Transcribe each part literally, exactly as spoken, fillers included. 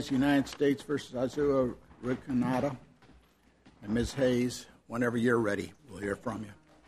United States versus Azua Rinconada. And Miz Hayes, whenever you're ready, we'll hear from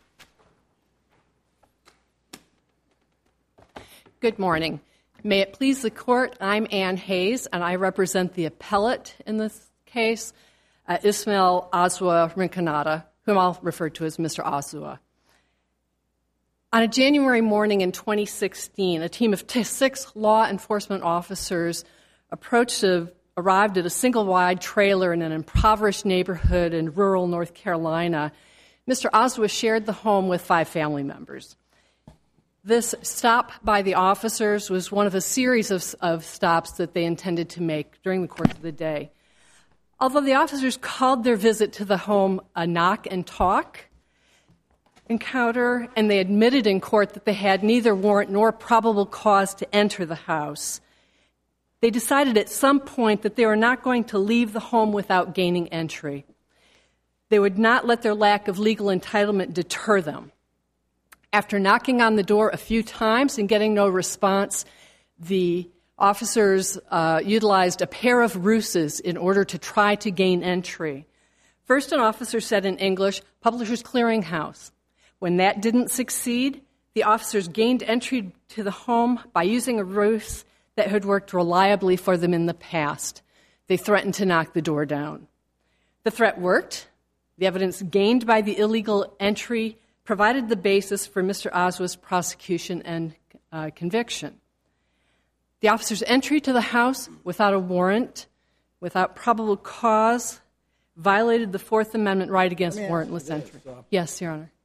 you. Good morning. May it please the Court, I'm Ann Hayes, and I represent the appellate in this case, uh, Ismael Azua Rinconada, whom I'll refer to as Mister Azua. On a January morning in twenty sixteen, a team of t- six law enforcement officers approached a, arrived at a single-wide trailer in an impoverished neighborhood in rural North Carolina. Mister Azua shared the home with five family members. This stop by the officers was one of a series of, of stops that they intended to make during the course of the day. Although the officers called their visit to the home a knock and talk encounter, and they admitted in court that they had neither warrant nor probable cause to enter the house, they decided at some point that they were not going to leave the home without gaining entry. They would not let their lack of legal entitlement deter them. After knocking on the door a few times and getting no response, the officers uh, utilized a pair of ruses in order to try to gain entry. First, an officer said in English, "Publishers Clearinghouse." When that didn't succeed, the officers gained entry to the home by using a ruse that had worked reliably for them in the past. They threatened to knock the door down. The threat worked. The evidence gained by the illegal entry provided the basis for Mister Azua's prosecution and uh, conviction. The officers' entry to the house without a warrant, without probable cause, violated the Fourth Amendment right against warrantless entry. Uh, yes, Your Honor.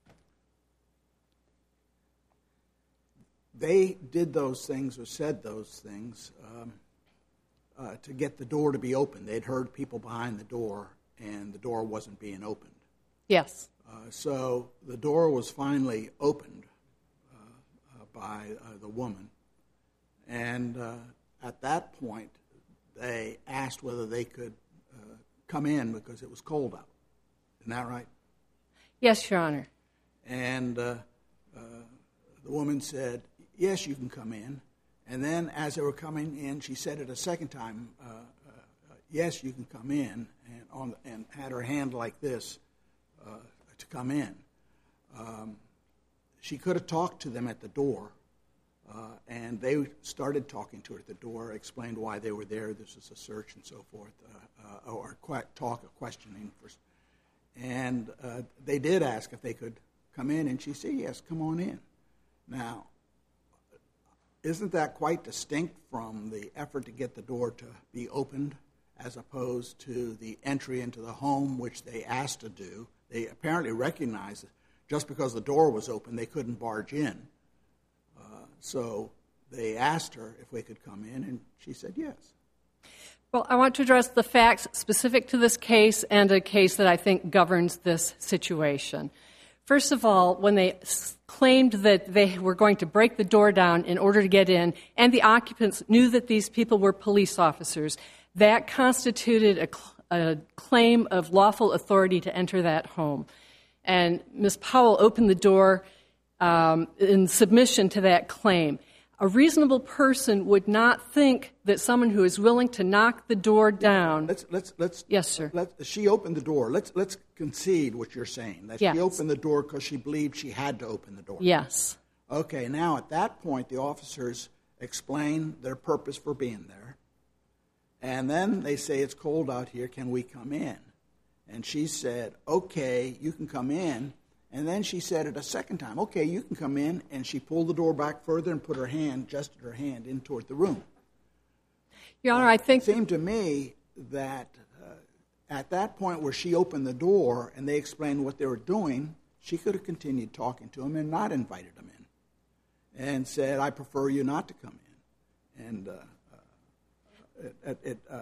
They did those things or said those things um, uh, to get the door to be opened. They'd heard people behind the door, and the door wasn't being opened. Yes. Uh, so the door was finally opened uh, uh, by uh, the woman, and uh, at that point, they asked whether they could uh, come in because it was cold out. Isn't that right? Yes, Your Honor. And uh, uh, the woman said, "Yes, you can come in." And then as they were coming in, she said it a second time, uh, uh, "Yes, you can come in," and, on, and had her hand like this uh, to come in. Um, she could have talked to them at the door, uh, and they started talking to her at the door, explained why they were there, this is a search and so forth, uh, uh, or qu- talk, a questioning. For, and uh, they did ask if they could come in, and she said, "Yes, come on in." Now, isn't that quite distinct from the effort to get the door to be opened as opposed to the entry into the home, which they asked to do? They apparently recognized that just because the door was open, they couldn't barge in. Uh, so they asked her if they could come in, and she said yes. Well, I want to address the facts specific to this case and a case that I think governs this situation. First of all, when they claimed that they were going to break the door down in order to get in, and the occupants knew that these people were police officers, that constituted a, cl- a claim of lawful authority to enter that home. And Miz Powell opened the door um, in submission to that claim. A reasonable person would not think that someone who is willing to knock the door down. Let's let's let's. Yes, sir. Let, she opened the door. Let's let's concede what you're saying. That yes. She opened the door because she believed she had to open the door. Yes. Okay. Now at that point, the officers explain their purpose for being there, and then they say, "It's cold out here. Can we come in?" And she said, "Okay, you can come in." And then she said it a second time, "Okay, you can come in," and she pulled the door back further and put her hand, adjusted her hand in toward the room. Your Honor, I think... It seemed to me that uh, at that point where she opened the door and they explained what they were doing, she could have continued talking to them and not invited them in and said, "I prefer you not to come in." And uh, uh, it... it uh,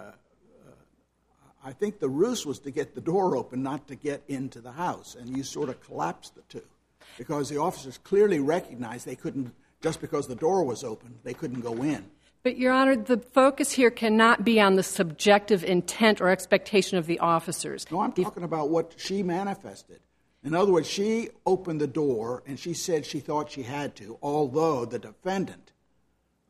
I think the ruse was to get the door open, not to get into the house, and you sort of collapsed the two because the officers clearly recognized they couldn't, just because the door was open, they couldn't go in. But, Your Honor, the focus here cannot be on the subjective intent or expectation of the officers. No, I'm talking about what she manifested. In other words, she opened the door, and she said she thought she had to, although the defendant uh,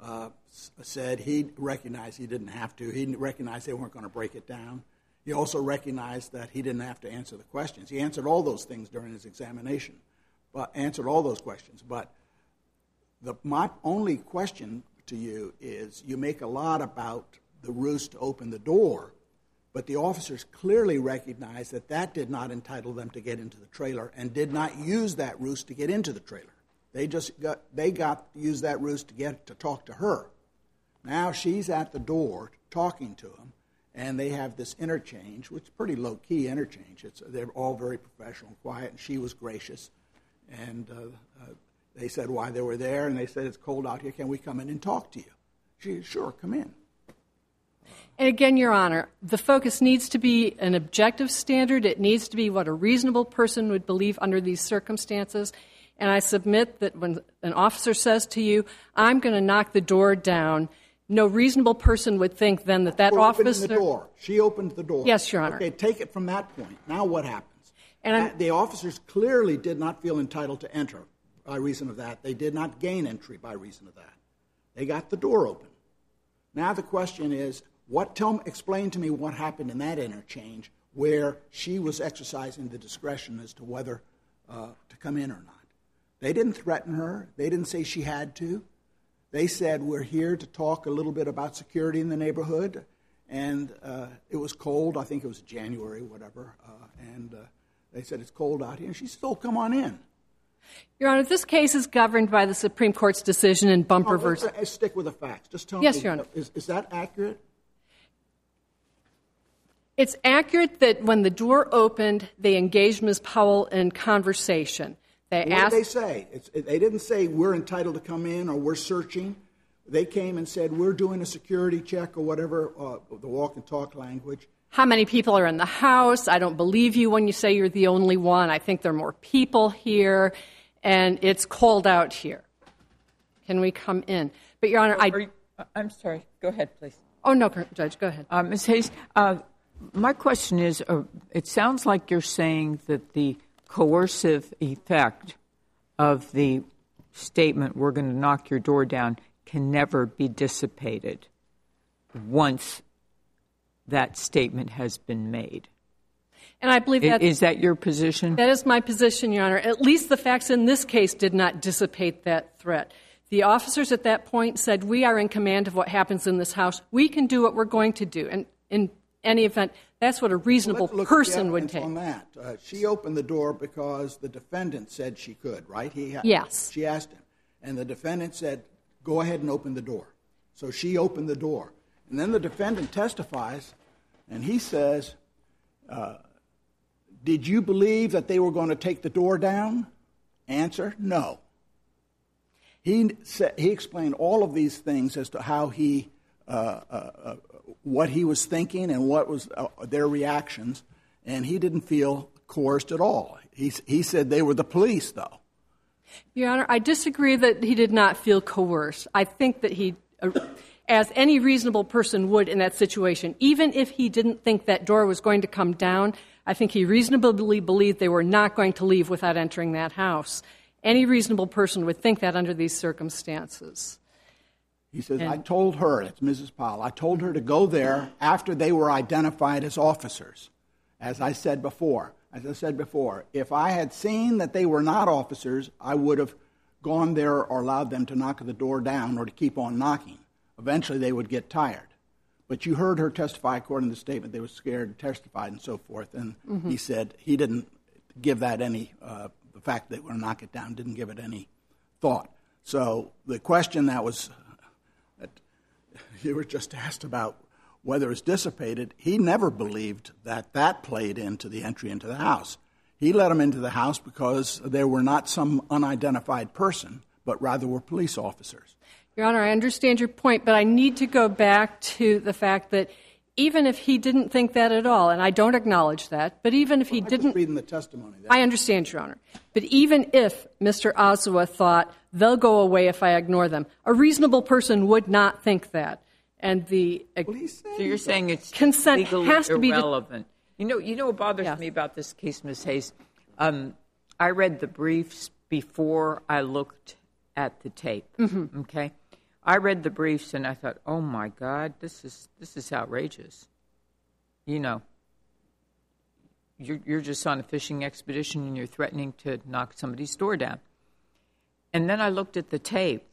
s- said he recognized he didn't have to. He recognized they weren't going to break it down. He also recognized that he didn't have to answer the questions. He answered all those things during his examination, but answered all those questions. But the, my only question to you is, you make a lot about the ruse to open the door, but the officers clearly recognized that that did not entitle them to get into the trailer and did not use that ruse to get into the trailer. They just got, they got used that ruse to get to talk to her. Now she's at the door talking to him, and they have this interchange, which is pretty low-key interchange. It's, they're all very professional and quiet, and she was gracious. And uh, uh, they said why they were there, and they said, it's cold out here. Can we come in and talk to you? She said, sure, come in. And again, Your Honor, the focus needs to be an objective standard. It needs to be what a reasonable person would believe under these circumstances. And I submit that when an officer says to you, I'm going to knock the door down, no reasonable person would think then that that We're officer... opening the door. She opened the door. Yes, Your Honor. Okay, take it from that point. Now what happens? And I'm... Uh, the officers clearly did not feel entitled to enter by reason of that. They did not gain entry by reason of that. They got the door open. Now the question is, what? Tell me, explain to me what happened in that interchange where she was exercising the discretion as to whether uh, to come in or not. They didn't threaten her. They didn't say she had to. They said, we're here to talk a little bit about security in the neighborhood. And uh, it was cold. I think it was January, whatever. Uh, and uh, they said, it's cold out here. And she said, oh, come on in. Your Honor, this case is governed by the Supreme Court's decision in Bumper Oh, versus... let's stick with the facts. Just tell Yes, me, Your Honor. Is, is that accurate? It's accurate that when the door opened, they engaged Miz Powell in conversation. They What asked... did they say? It's, they didn't say we're entitled to come in or we're searching. They came and said we're doing a security check or whatever, uh, the walk and talk language. How many people are in the house? I don't believe you when you say you're the only one. I think there are more people here, and it's cold out here. Can we come in? But, Your Honor, I... Are you, I'm sorry. Go ahead, please. Oh, no, Judge, go ahead. Uh, Miz Hayes, uh, my question is, uh, it sounds like you're saying that the coercive effect of the statement, we're going to knock your door down, can never be dissipated once that statement has been made. And I believe that... Is that your position? That is my position, Your Honor. At least the facts in this case did not dissipate that threat. The officers at that point said, we are in command of what happens in this house. We can do what we're going to do. And in any event, that's what a reasonable Let's look person at the would evidence take. on that. Uh, she opened the door because the defendant said she could, right? He ha- Yes. She asked him. And the defendant said, go ahead and open the door. So she opened the door. And then the defendant testifies, and he says, uh, did you believe that they were going to take the door down? Answer, no. He said, he explained all of these things as to how he, uh, uh, uh, what he was thinking and what was uh, their reactions, and he didn't feel coerced at all. He, he said they were the police, though. Your Honor, I disagree that he did not feel coerced. I think that he, uh, as any reasonable person would in that situation, even if he didn't think that door was going to come down, I think he reasonably believed they were not going to leave without entering that house. Any reasonable person would think that under these circumstances. He says, And- I told her, it's Missus Powell, I told her to go there after they were identified as officers. As I said before, as I said before, if I had seen that they were not officers, I would have gone there or allowed them to knock the door down or to keep on knocking. Eventually they would get tired. But you heard her testify according to the statement. They were scared and testified and so forth. And mm-hmm. he said he didn't give that any, uh, the fact that they were going to knock it down, didn't give it any thought. So the question that was, that you were just asked about whether it's dissipated, he never believed that that played into the entry into the house. He let them into the house because they were not some unidentified person, but rather were police officers. Your Honor, I understand your point, but I need to go back to the fact that even if he didn't think that at all, and I don't acknowledge that, but even if he well, didn't... I'm just reading the testimony. There. I understand, Your Honor. But even if Mister Ozawa thought, they'll go away if I ignore them, a reasonable person would not think that. And the... Well, so you're saying it's consent legally has to be irrelevant. You know, you know what bothers yes. me about this case, Miz Hayes? Um, I read the briefs before I looked at the tape, mm-hmm. okay? I read the briefs and I thought, oh my God, this is this is outrageous. You know, you're you're just on a fishing expedition and you're threatening to knock somebody's door down. And then I looked at the tape,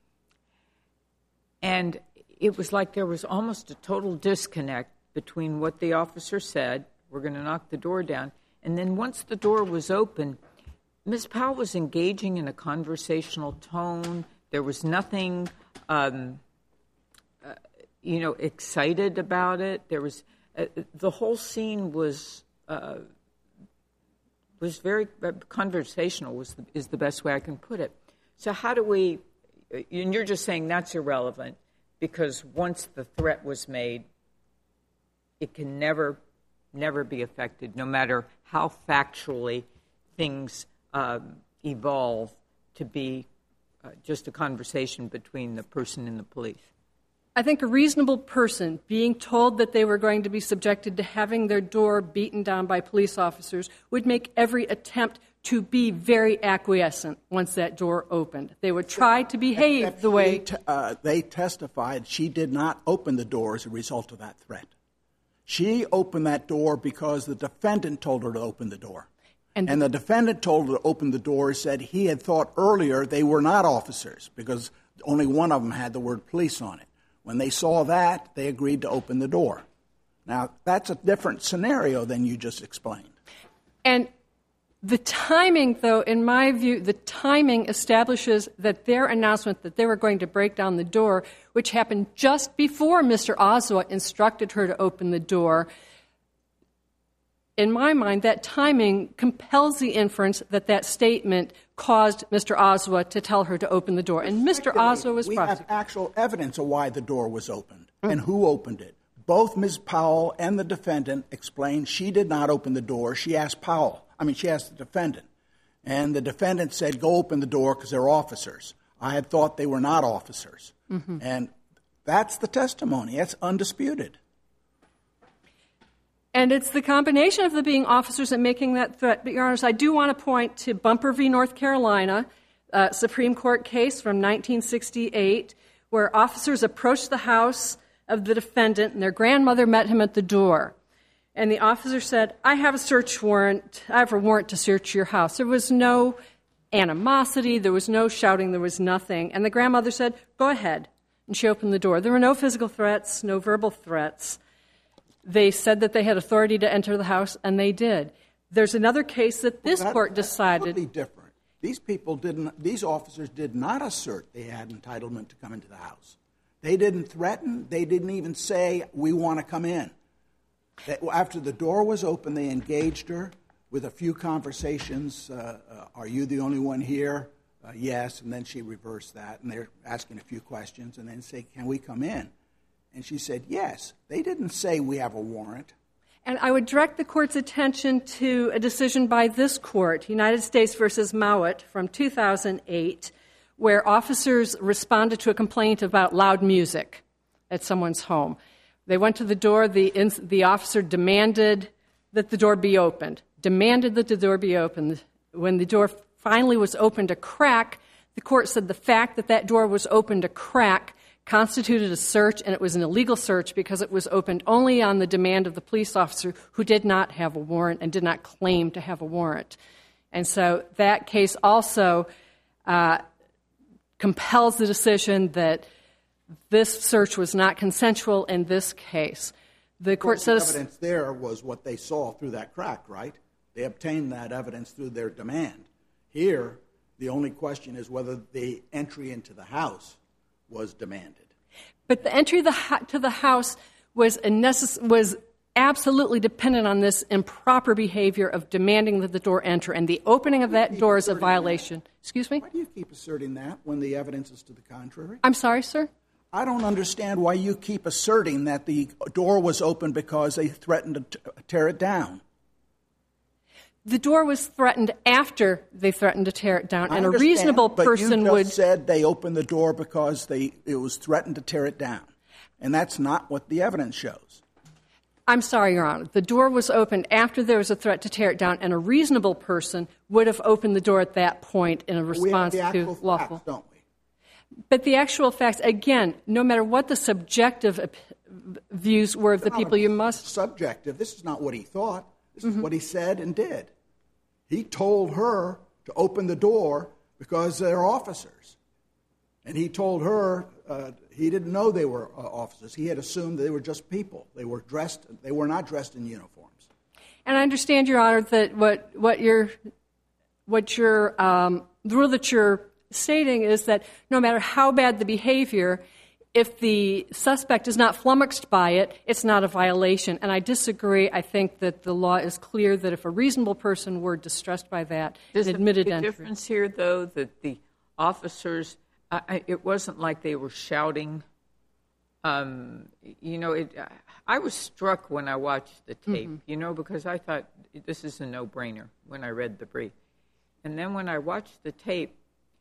and it was like there was almost a total disconnect between what the officer said, we're going to knock the door down, and then once the door was open, Miz Powell was engaging in a conversational tone. There was nothing, um, uh, you know, excited about it. There was uh, the whole scene was uh, was very uh, conversational. Was the, is the best way I can put it. So how do we? And you're just saying that's irrelevant because once the threat was made, it can never, never be affected, no matter how factually things um, evolve to be uh, just a conversation between the person and the police. I think a reasonable person being told that they were going to be subjected to having their door beaten down by police officers would make every attempt to be very acquiescent once that door opened. They would try to behave Except the way... T- uh, they testified she did not open the door as a result of that threat. She opened that door because the defendant told her to open the door. And, and the defendant told her to open the door, said he had thought earlier they were not officers because only one of them had the word police on it. When they saw that, they agreed to open the door. Now, that's a different scenario than you just explained. And the timing, though, in my view, the timing establishes that their announcement that they were going to break down the door, which happened just before Mister Oswald instructed her to open the door, in my mind, that timing compels the inference that that statement caused Mister Oswald to tell her to open the door. And Mister Oswald was We prosecuted. have actual evidence of why the door was opened mm. and who opened it. Both Miz Powell and the defendant explained she did not open the door. She asked Powell. I mean, she asked the defendant. And the defendant said, go open the door because they're officers. I had thought they were not officers. Mm-hmm. And that's the testimony. That's undisputed. And it's the combination of the being officers and making that threat. But, Your Honors, I do want to point to Bumper v. North Carolina, a Supreme Court case from nineteen sixty-eight, where officers approached the house of the defendant and their grandmother met him at the door. And the officer said, I have a search warrant. I have a warrant to search your house. There was no animosity. There was no shouting. There was nothing. And the grandmother said, go ahead. And she opened the door. There were no physical threats, no verbal threats. They said that they had authority to enter the house, and they did. There's another case that this well, that, court decided. That's totally different. These people didn't, these officers did not assert they had entitlement to come into the house. They didn't threaten. They didn't even say, we want to come in. They, after the door was open, they engaged her with a few conversations. Uh, uh, are you the only one here? Uh, yes. And then she reversed that, and they're asking a few questions, and then say, can we come in? And she said, yes. They didn't say we have a warrant. And I would direct the court's attention to a decision by this court, United States versus Mowat from two thousand eight, where officers responded to a complaint about loud music at someone's home. They went to the door. The, the officer demanded that the door be opened, demanded that the door be opened. When the door finally was opened a crack, the court said the fact that that door was opened a crack constituted a search, and it was an illegal search because it was opened only on the demand of the police officer who did not have a warrant and did not claim to have a warrant. And so that case also uh, compels the decision that this search was not consensual in this case. The court said the evidence there was what they saw through that crack, right? They obtained that evidence through their demand. Here, the only question is whether the entry into the house was demanded. But the entry the, to the house was, a necess- was absolutely dependent on this improper behavior of demanding that the door enter, and the opening of that door is a violation. That? Excuse me? Why do you keep asserting that when the evidence is to the contrary? I'm sorry, sir? I don't understand why you keep asserting that the door was open because they threatened to t- tear it down. The door was threatened after they threatened to tear it down, I and a reasonable but person you just would said they opened the door because they it was threatened to tear it down, and that's not what the evidence shows. I'm sorry, Your Honor. The door was opened after there was a threat to tear it down, and a reasonable person would have opened the door at that point in a response we have the to actual lawful. Facts, don't we? But the actual facts, again, no matter what the subjective op- views were of the people, you must... Subjective. This is not what he thought. This mm-hmm. is what he said and did. He told her to open the door because they're officers. And he told her uh, he didn't know they were uh, officers. He had assumed they were just people. They were dressed. They were not dressed in uniforms. And I understand, Your Honor, that what what you're what you're um, the rule that you're stating is that no matter how bad the behavior, if the suspect is not flummoxed by it, it's not a violation. And I disagree. I think that the law is clear that if a reasonable person were distressed by that, Does an admitted the entry. difference here, though, that the officers, I, I, it wasn't like they were shouting. Um, you know, it, I was struck when I watched the tape, mm-hmm. you know, because I thought this is a no-brainer when I read the brief. And then when I watched the tape,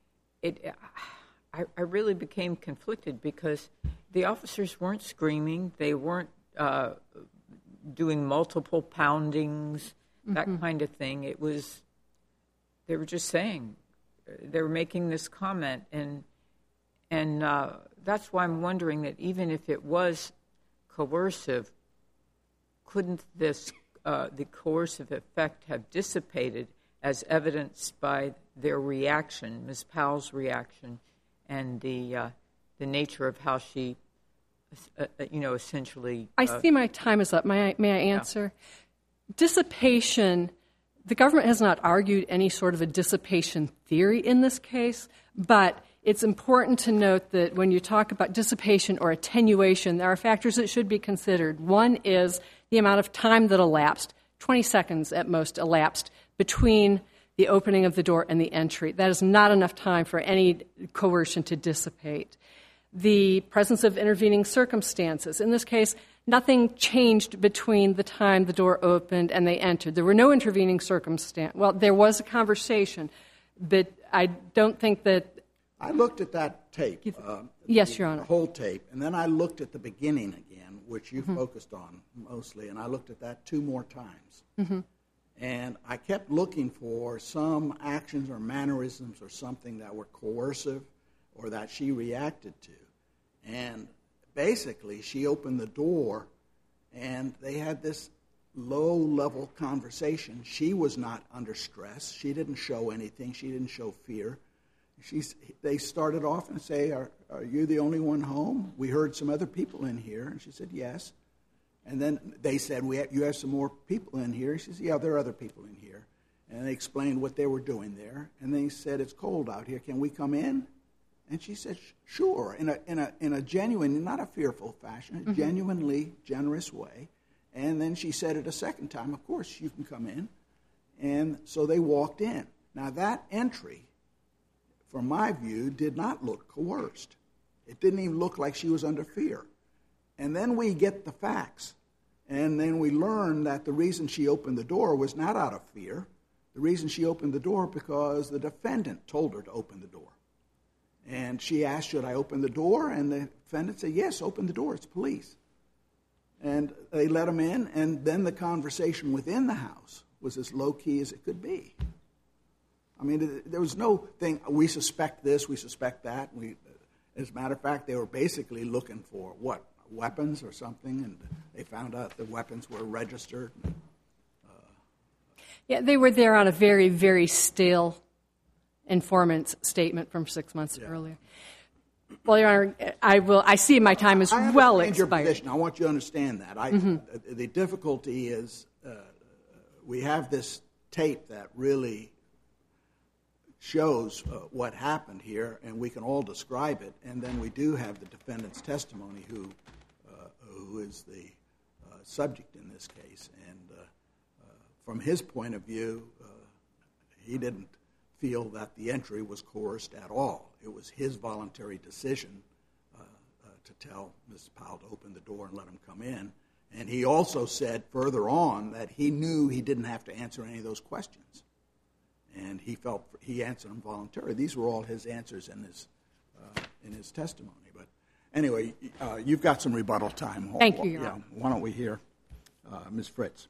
it, I, I really became conflicted because the officers weren't screaming. They weren't uh, doing multiple poundings, that mm-hmm. kind of thing. It was, they were just saying, they were making this comment. And, and uh, that's why I'm wondering that even if it was coercive, couldn't this, uh, the coercive effect have dissipated as evidenced by their reaction, Miz Powell's reaction, and the uh, the nature of how she, uh, you know, essentially... Uh, I see my time is up. May I, may I answer? Yeah. Dissipation, the government has not argued any sort of a dissipation theory in this case, but it's important to note that when you talk about dissipation or attenuation, there are factors that should be considered. One is the amount of time that elapsed, twenty seconds at most elapsed, between the opening of the door and the entry. That is not enough time for any coercion to dissipate. The presence of intervening circumstances. In this case, nothing changed between the time the door opened and they entered. There were no intervening circumstances. Well, there was a conversation, but I don't think that... I looked at that tape. Uh, yes, the, Your Honor. The whole tape. And then I looked at the beginning again, which you mm-hmm. focused on mostly, and I looked at that two more times. Mm-hmm. And I kept looking for some actions or mannerisms or something that were coercive or that she reacted to. And basically, she opened the door, and they had this low-level conversation. She was not under stress. She didn't show anything. She didn't show fear. She's, they started off and say, are, are you the only one home? We heard some other people in here. And she said, yes. And then they said, we have, you have some more people in here. She said, yeah, there are other people in here. And they explained what they were doing there. And they said, it's cold out here. Can we come in? And she said, sure, in a, in a, in a genuine, not a fearful fashion, a mm-hmm. genuinely generous way. And then she said it a second time, of course, you can come in. And so they walked in. Now, that entry, from my view, did not look coerced. It didn't even look like she was under fear. And then we get the facts. And then we learn that the reason she opened the door was not out of fear. The reason she opened the door because the defendant told her to open the door. And she asked, should I open the door? And the defendant said, yes, open the door. It's police. And they let him in. And then the conversation within the house was as low-key as it could be. I mean, there was no thing, we suspect this, we suspect that. We, as a matter of fact, they were basically looking for, what, weapons or something, and they found out the weapons were registered. Uh, yeah, they were there on a very, very stale informant's statement from six months yeah. earlier. Well, Your Honor, I will. I see my time is I well expired. Your position. I want you to understand that. I, mm-hmm. the, the difficulty is uh, we have this tape that really shows uh, what happened here, and we can all describe it, and then we do have the defendant's testimony, who uh, who is the uh, subject in this case. And uh, uh, from his point of view, uh, he didn't feel that the entry was coerced at all. It was his voluntary decision uh, uh, to tell Miz Powell to open the door and let him come in. And he also said further on that he knew he didn't have to answer any of those questions. And he felt he answered them voluntarily. These were all his answers in his uh, in his testimony. But anyway, uh, you've got some rebuttal time. Thank you, Your yeah, Honor. Why don't we hear uh, Miz Fritz?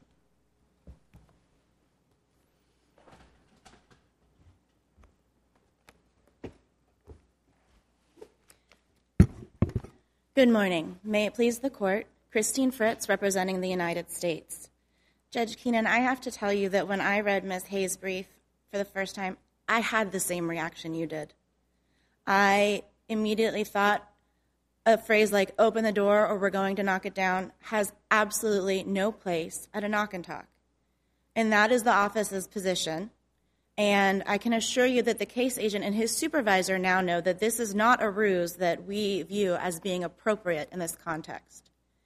Good morning. May it please the Court, Christine Fritz representing the United States. Judge Keenan, I have to tell you that when I read Miz Hayes' brief for the first time, I had the same reaction you did. I immediately thought a phrase like open the door or we're going to knock it down has absolutely no place at a knock and talk. And that is the office's position. And I can assure you that the case agent and his supervisor now know that this is not a ruse that we view as being appropriate in this context.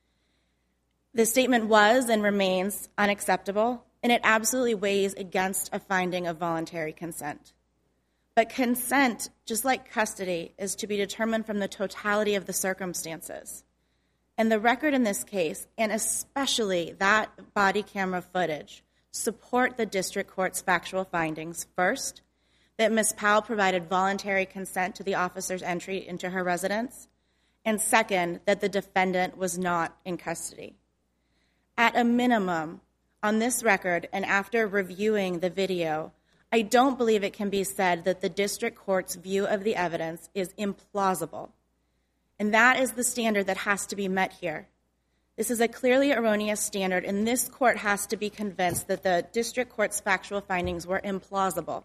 The statement was and remains unacceptable, and it absolutely weighs against a finding of voluntary consent. But consent, just like custody, is to be determined from the totality of the circumstances. And the record in this case, and especially that body camera footage, support the district court's factual findings. First, that Miz Powell provided voluntary consent to the officer's entry into her residence. And second, that the defendant was not in custody. At a minimum, on this record and after reviewing the video, I don't believe it can be said that the district court's view of the evidence is implausible. And that is the standard that has to be met here. This is a clearly erroneous standard, and this court has to be convinced that the district court's factual findings were implausible.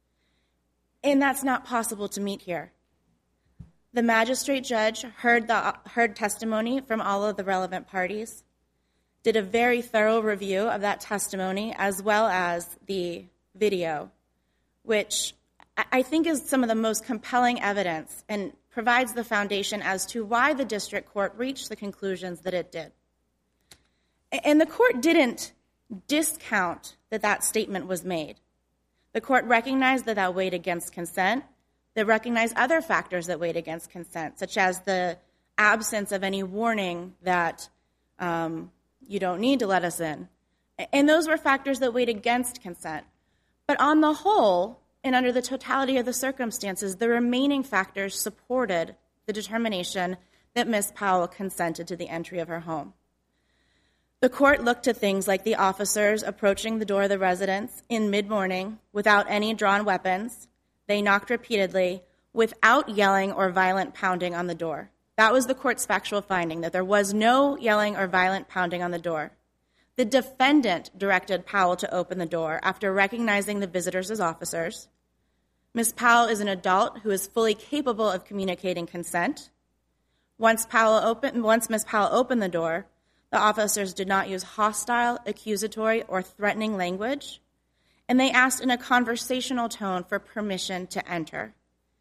And that's not possible to meet here. The magistrate judge heard, the, heard testimony from all of the relevant parties, did a very thorough review of that testimony as well as the video, which I think is some of the most compelling evidence and provides the foundation as to why the district court reached the conclusions that it did. And the court didn't discount that that statement was made. The court recognized that that weighed against consent. They recognized other factors that weighed against consent, such as the absence of any warning that um, you don't need to let us in. And those were factors that weighed against consent. But on the whole, and under the totality of the circumstances, the remaining factors supported the determination that Miz Powell consented to the entry of her home. The court looked to things like the officers approaching the door of the residence in mid-morning without any drawn weapons. They knocked repeatedly without yelling or violent pounding on the door. That was the court's factual finding, that there was no yelling or violent pounding on the door. The defendant directed Powell to open the door after recognizing the visitors as officers. Miz Powell is an adult who is fully capable of communicating consent. Once Powell opened, once Miz Powell opened the door, the officers did not use hostile, accusatory, or threatening language, and they asked in a conversational tone for permission to enter.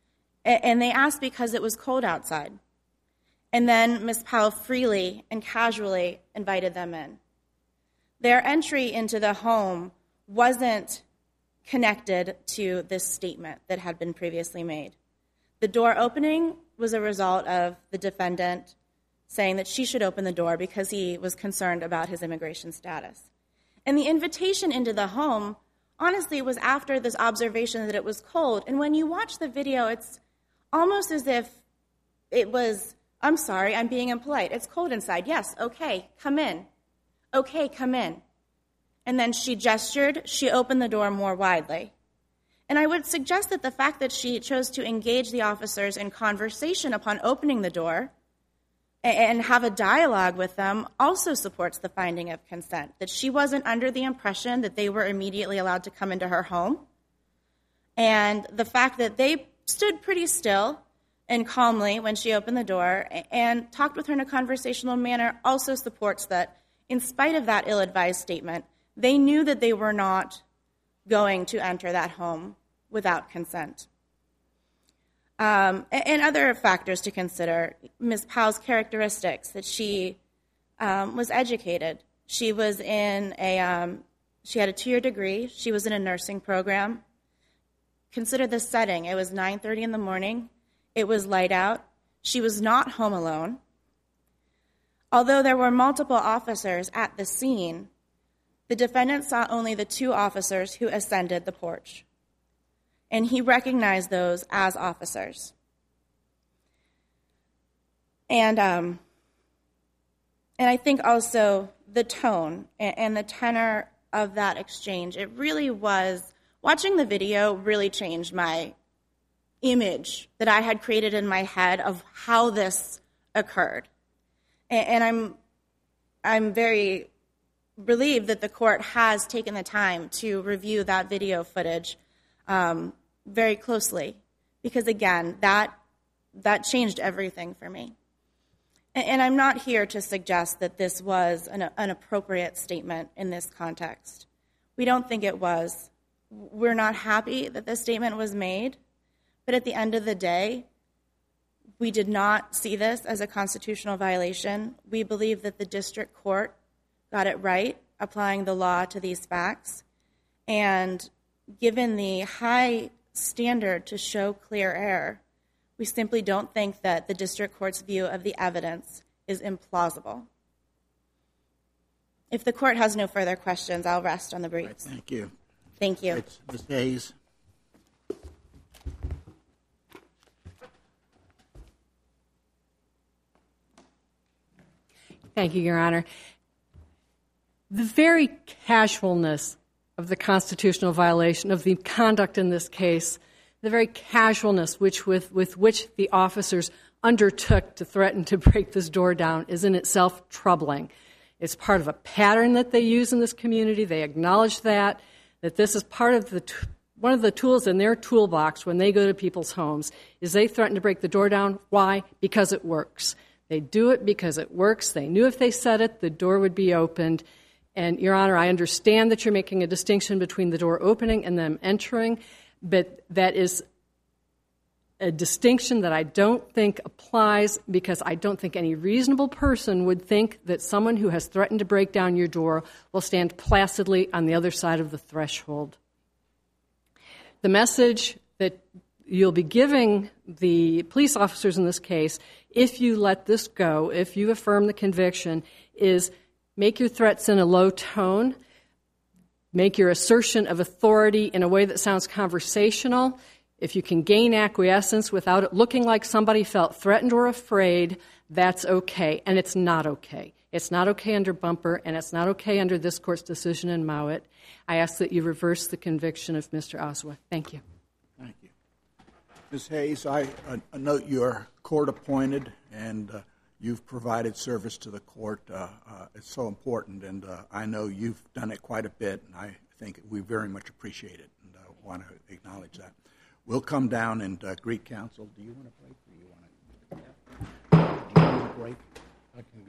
And they asked because it was cold outside. And then Miz Powell freely and casually invited them in. Their entry into the home wasn't connected to this statement that had been previously made. The door opening was a result of the defendant saying that she should open the door because he was concerned about his immigration status. And the invitation into the home, honestly, was after this observation that it was cold. And when you watch the video, it's almost as if it was, I'm sorry, I'm being impolite. It's cold inside. Yes, okay, come in. Okay, come in. And then she gestured, she opened the door more widely. And I would suggest that the fact that she chose to engage the officers in conversation upon opening the door and have a dialogue with them also supports the finding of consent, that she wasn't under the impression that they were immediately allowed to come into her home. And the fact that they stood pretty still and calmly when she opened the door and talked with her in a conversational manner also supports that, in spite of that ill-advised statement, they knew that they were not going to enter that home without consent. Um, and other factors to consider, Miz Powell's characteristics, that she um, was educated. She was in a, um, she had a two-year degree. She was in a nursing program. Consider the setting. It was nine thirty in the morning. It was light out. She was not home alone. Although there were multiple officers at the scene, the defendant saw only the two officers who ascended the porch, and he recognized those as officers. And um, and I think also the tone and, and the tenor of that exchange, it really was, watching the video really changed my image that I had created in my head of how this occurred. And, and I'm, I'm very relieved that the court has taken the time to review that video footage um, very closely, because again, that that changed everything for me. And, and I'm not here to suggest that this was an, an appropriate statement in this context. We don't think it was. We're not happy that this statement was made, but at the end of the day, we did not see this as a constitutional violation. We believe that the district court got it right, applying the law to these facts. And given the high standard to show clear error, we simply don't think that the district court's view of the evidence is implausible. If the court has no further questions, I'll rest on the briefs. Right, thank you. Thank you. It's Miz Hayes. Thank you, Your Honor. The very casualness of the constitutional violation, of the conduct in this case, the very casualness which with, with which the officers undertook to threaten to break this door down is in itself troubling. It's part of a pattern that they use in this community. They acknowledge that, that this is part of the, one of the tools in their toolbox when they go to people's homes, is they threaten to break the door down. Why? Because it works. They do it because it works. They knew if they said it, the door would be opened. And, Your Honor, I understand that you're making a distinction between the door opening and them entering, but that is a distinction that I don't think applies, because I don't think any reasonable person would think that someone who has threatened to break down your door will stand placidly on the other side of the threshold. The message that you'll be giving the police officers in this case, if you let this go, if you affirm the conviction, is make your threats in a low tone, make your assertion of authority in a way that sounds conversational. If you can gain acquiescence without it looking like somebody felt threatened or afraid, that's okay. And it's not okay. It's not okay under Bumper, and it's not okay under this court's decision in Mowat. I ask that you reverse the conviction of Mister Oswa. Thank you. Thank you. Miz Hayes, I uh, note you're court-appointed, and uh, you've provided service to the court. Uh, uh, it's so important, and uh, I know you've done it quite a bit, and I think we very much appreciate it, and I want to acknowledge that. We'll come down and uh, greet counsel. Do you want a break? Or you want to? Do you want a break? I can go.